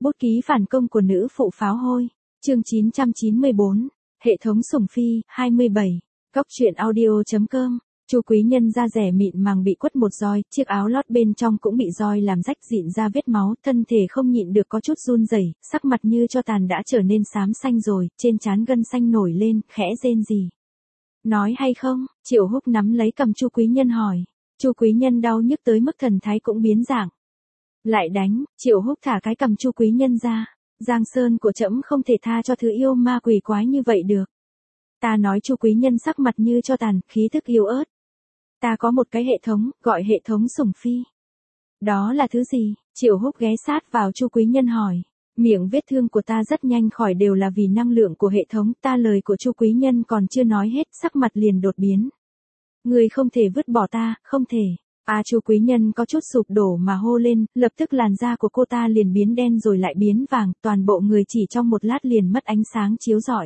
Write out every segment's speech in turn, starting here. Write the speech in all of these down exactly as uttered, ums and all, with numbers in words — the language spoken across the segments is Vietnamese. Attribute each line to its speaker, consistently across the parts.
Speaker 1: Bút ký phản công của nữ phụ pháo hôi. Chương chín trăm chín mươi bốn. Hệ thống sủng phi, hai mươi bảy. Cóc truyện audio chấm com. Chu quý nhân da rẻ mịn màng bị quất một roi, chiếc áo lót bên trong cũng bị roi làm rách rịn ra vết máu, thân thể không nhịn được có chút run rẩy, sắc mặt như cho tàn đã trở nên xám xanh rồi, trên trán gân xanh nổi lên, khẽ rên rỉ. Nói hay không? Triệu Húc nắm lấy cầm Chu quý nhân hỏi. Chu quý nhân đau nhức tới mức thần thái cũng biến dạng. Lại đánh, Triệu Húc thả cái cầm Chu quý nhân ra. Giang sơn của trẫm không thể tha cho thứ yêu ma quỷ quái như vậy được. Ta nói Chu quý nhân sắc mặt như cho tàn, khí thức yếu ớt. Ta có một cái hệ thống, gọi hệ thống sủng phi. Đó là thứ gì? Triệu Húc ghé sát vào Chu quý nhân hỏi. Miệng vết thương của ta rất nhanh khỏi đều là vì năng lượng của hệ thống, ta lời của Chu quý nhân còn chưa nói hết, sắc mặt liền đột biến. Người không thể vứt bỏ ta, không thể. À Chu quý nhân có chút sụp đổ mà hô lên, lập tức làn da của cô ta liền biến đen rồi lại biến vàng, toàn bộ người chỉ trong một lát liền mất ánh sáng chiếu rọi.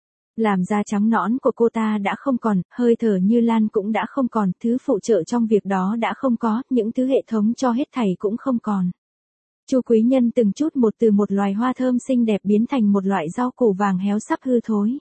Speaker 1: Làm da trắng nõn của cô ta đã không còn, hơi thở như lan cũng đã không còn, thứ phụ trợ trong việc đó đã không có, những thứ hệ thống cho hết thảy cũng không còn. Chu quý nhân từng chút một từ một loài hoa thơm xinh đẹp biến thành một loại rau củ vàng héo sắp hư thối.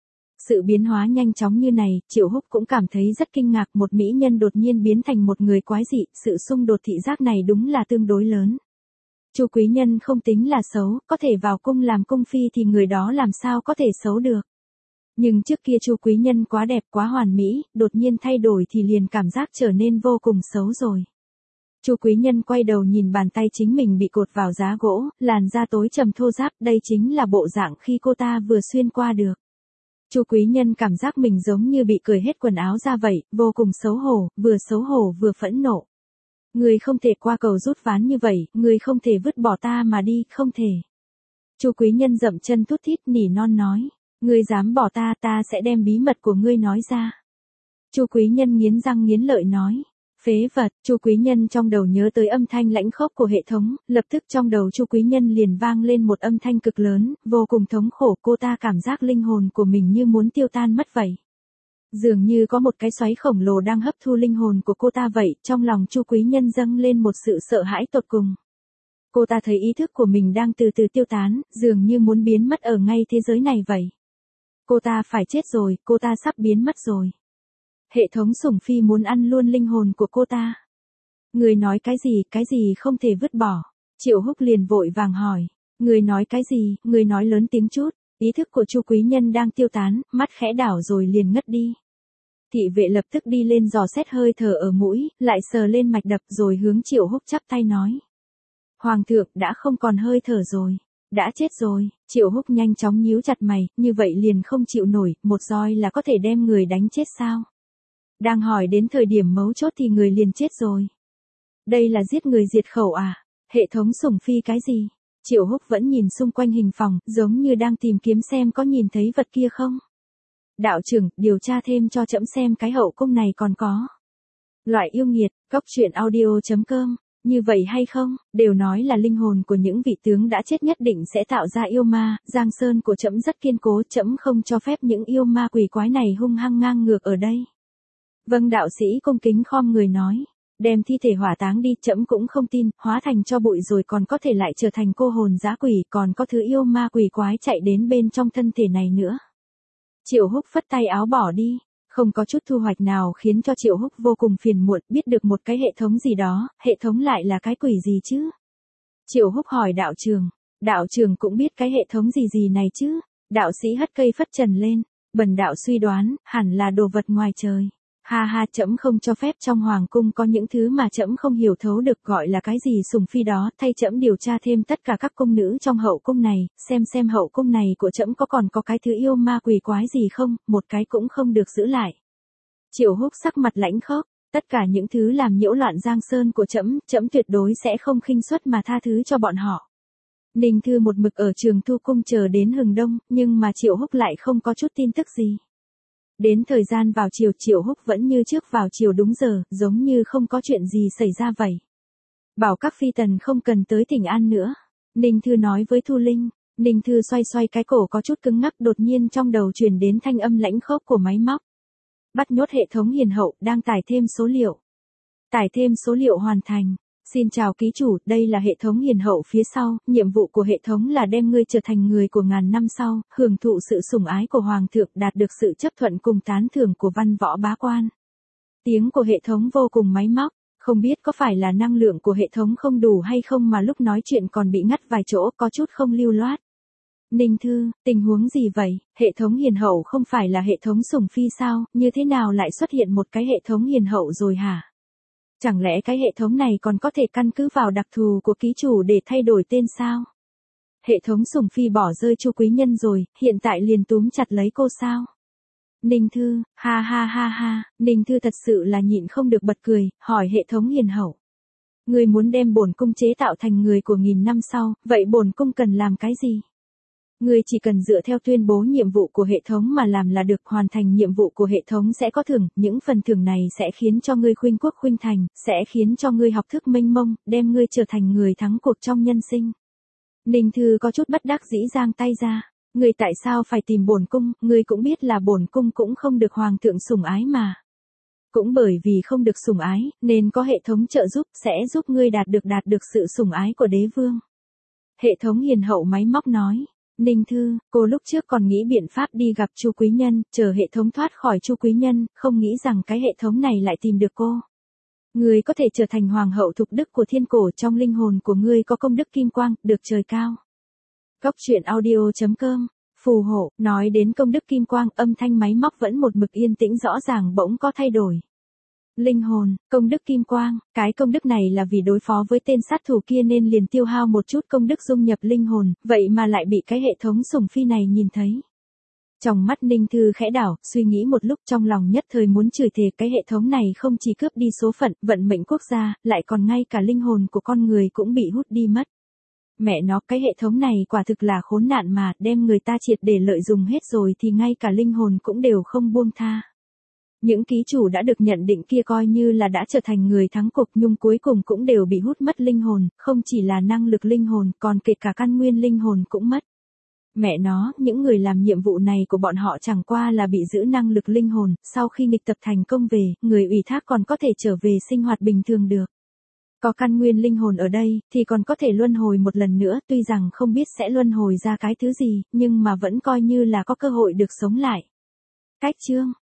Speaker 1: Sự biến hóa nhanh chóng như này, Triệu Húc cũng cảm thấy rất kinh ngạc, một mỹ nhân đột nhiên biến thành một người quái dị, sự xung đột thị giác này đúng là tương đối lớn. Chu quý nhân không tính là xấu, có thể vào cung làm cung phi thì người đó làm sao có thể xấu được. Nhưng trước kia Chu quý nhân quá đẹp quá hoàn mỹ, đột nhiên thay đổi thì liền cảm giác trở nên vô cùng xấu rồi. Chu quý nhân quay đầu nhìn bàn tay chính mình bị cột vào giá gỗ, làn da tối trầm thô ráp, đây chính là bộ dạng khi cô ta vừa xuyên qua được. Chu quý nhân cảm giác mình giống như bị cởi hết quần áo ra vậy, vô cùng xấu hổ, vừa xấu hổ vừa phẫn nộ. Người không thể qua cầu rút ván như vậy, người không thể vứt bỏ ta mà đi, không thể. Chu quý nhân dậm chân thút thít nỉ non nói, ngươi dám bỏ ta, ta sẽ đem bí mật của ngươi nói ra. Chu quý nhân nghiến răng nghiến lợi nói, phế vật. Chu quý nhân trong đầu nhớ tới âm thanh lãnh khốc của hệ thống, lập tức trong đầu Chu quý nhân liền vang lên một âm thanh cực lớn, vô cùng thống khổ, cô ta cảm giác linh hồn của mình như muốn tiêu tan mất vậy. Dường như có một cái xoáy khổng lồ đang hấp thu linh hồn của cô ta vậy, trong lòng Chu quý nhân dâng lên một sự sợ hãi tột cùng. Cô ta thấy ý thức của mình đang từ từ tiêu tán, dường như muốn biến mất ở ngay thế giới này vậy. Cô ta phải chết rồi, cô ta sắp biến mất rồi. Hệ thống sủng phi muốn ăn luôn linh hồn của cô ta. Người nói cái gì, cái gì không thể vứt bỏ. Triệu Húc liền vội vàng hỏi. Người nói cái gì, người nói lớn tiếng chút. Ý thức của Chu quý nhân đang tiêu tán, mắt khẽ đảo rồi liền ngất đi. Thị vệ lập tức đi lên dò xét hơi thở ở mũi, lại sờ lên mạch đập rồi hướng Triệu Húc chắp tay nói. Hoàng thượng đã không còn hơi thở rồi. Đã chết rồi. Triệu Húc nhanh chóng nhíu chặt mày, như vậy liền không chịu nổi, một roi là có thể đem người đánh chết sao? Đang hỏi đến thời điểm mấu chốt thì người liền chết rồi. Đây là giết người diệt khẩu à? Hệ thống sủng phi cái gì? Triệu Húc vẫn nhìn xung quanh hình phòng, giống như đang tìm kiếm xem có nhìn thấy vật kia không? Đạo trưởng, điều tra thêm cho trẫm xem cái hậu cung này còn có. Loại yêu nghiệt, cóc truyện audio chấm com. Như vậy hay không, đều nói là linh hồn của những vị tướng đã chết nhất định sẽ tạo ra yêu ma, giang sơn của trẫm rất kiên cố, trẫm không cho phép những yêu ma quỷ quái này hung hăng ngang ngược ở đây. Vâng, đạo sĩ cung kính khom người nói, đem thi thể hỏa táng đi, trẫm cũng không tin, hóa thành cho bụi rồi còn có thể lại trở thành cô hồn dã quỷ, còn có thứ yêu ma quỷ quái chạy đến bên trong thân thể này nữa. Triệu Húc phất tay áo bỏ đi. Không có chút thu hoạch nào khiến cho Triệu Húc vô cùng phiền muộn, biết được một cái hệ thống gì đó, hệ thống lại là cái quỷ gì chứ? Triệu Húc hỏi đạo trường, đạo trường cũng biết cái hệ thống gì gì này chứ? Đạo sĩ hất cây phất trần lên, bần đạo suy đoán, hẳn là đồ vật ngoài trời. Ha ha, trẫm không cho phép trong hoàng cung có những thứ mà trẫm không hiểu thấu được, gọi là cái gì sủng phi đó, thay trẫm điều tra thêm tất cả các cung nữ trong hậu cung này, xem xem hậu cung này của trẫm có còn có cái thứ yêu ma quỷ quái gì không, một cái cũng không được giữ lại. Triệu Húc sắc mặt lãnh khốc, tất cả những thứ làm nhiễu loạn giang sơn của trẫm, trẫm tuyệt đối sẽ không khinh suất mà tha thứ cho bọn họ. Ninh Thư một mực ở Trường Thu cung chờ đến hừng đông, nhưng mà Triệu Húc lại không có chút tin tức gì. Đến thời gian vào chiều, Triệu Húc vẫn như trước vào chiều đúng giờ, giống như không có chuyện gì xảy ra vậy. Bảo các phi tần không cần tới Thỉnh An nữa. Ninh Thư nói với Thu Linh. Ninh Thư xoay xoay cái cổ có chút cứng ngắc, đột nhiên trong đầu truyền đến thanh âm lãnh khốc của máy móc. Bắt nhốt hệ thống hiền hậu, đang tải thêm số liệu. Tải thêm số liệu hoàn thành. Xin chào ký chủ, đây là hệ thống hiền hậu phía sau, nhiệm vụ của hệ thống là đem ngươi trở thành người của ngàn năm sau, hưởng thụ sự sủng ái của hoàng thượng, đạt được sự chấp thuận cùng tán thưởng của văn võ bá quan. Tiếng của hệ thống vô cùng máy móc, không biết có phải là năng lượng của hệ thống không đủ hay không mà lúc nói chuyện còn bị ngắt vài chỗ, có chút không lưu loát. Ninh Thư, tình huống gì vậy, hệ thống hiền hậu không phải là hệ thống sủng phi sao, như thế nào lại xuất hiện một cái hệ thống hiền hậu rồi hả? Chẳng lẽ cái hệ thống này còn có thể căn cứ vào đặc thù của ký chủ để thay đổi tên sao? Hệ thống sủng phi bỏ rơi Chu Quý Nhân rồi, hiện tại liền túm chặt lấy cô sao? Ninh Thư, ha ha ha ha, Ninh Thư thật sự là nhịn không được bật cười, hỏi hệ thống hiền hậu. Người muốn đem bổn cung chế tạo thành người của nghìn năm sau, vậy bổn cung cần làm cái gì? Ngươi chỉ cần dựa theo tuyên bố nhiệm vụ của hệ thống mà làm là được, hoàn thành nhiệm vụ của hệ thống sẽ có thưởng, những phần thưởng này sẽ khiến cho ngươi khuynh quốc khuynh thành, sẽ khiến cho ngươi học thức mênh mông, đem ngươi trở thành người thắng cuộc trong nhân sinh. Ninh Thư có chút bất đắc dĩ giang tay ra, ngươi tại sao phải tìm bổn cung, ngươi cũng biết là bổn cung cũng không được hoàng thượng sủng ái mà. Cũng bởi vì không được sủng ái, nên có hệ thống trợ giúp, sẽ giúp ngươi đạt được đạt được sự sủng ái của đế vương. Hệ thống hiền hậu máy móc nói. Ninh Thư, cô lúc trước còn nghĩ biện pháp đi gặp Chu Quý Nhân, chờ hệ thống thoát khỏi Chu Quý Nhân, không nghĩ rằng cái hệ thống này lại tìm được cô. Ngươi có thể trở thành hoàng hậu thục đức của thiên cổ, trong linh hồn của ngươi có công đức kim quang, được trời cao. Góc truyện audio chấm com, phù hộ, nói đến công đức kim quang, âm thanh máy móc vẫn một mực yên tĩnh rõ ràng bỗng có thay đổi. Linh hồn, công đức kim quang, cái công đức này là vì đối phó với tên sát thủ kia nên liền tiêu hao một chút công đức dung nhập linh hồn, vậy mà lại bị cái hệ thống sủng phi này nhìn thấy. Trong mắt Ninh Thư khẽ đảo, suy nghĩ một lúc trong lòng nhất thời muốn chửi thề, cái hệ thống này không chỉ cướp đi số phận, vận mệnh quốc gia, lại còn ngay cả linh hồn của con người cũng bị hút đi mất. Mẹ nó, cái hệ thống này quả thực là khốn nạn mà, đem người ta triệt để lợi dụng hết rồi thì ngay cả linh hồn cũng đều không buông tha. Những ký chủ đã được nhận định kia coi như là đã trở thành người thắng cuộc, nhưng cuối cùng cũng đều bị hút mất linh hồn, không chỉ là năng lực linh hồn, còn kể cả căn nguyên linh hồn cũng mất. Mẹ nó, những người làm nhiệm vụ này của bọn họ chẳng qua là bị giữ năng lực linh hồn, sau khi nghịch tập thành công về, người ủy thác còn có thể trở về sinh hoạt bình thường được. Có căn nguyên linh hồn ở đây, thì còn có thể luân hồi một lần nữa, tuy rằng không biết sẽ luân hồi ra cái thứ gì, nhưng mà vẫn coi như là có cơ hội được sống lại. Cách chương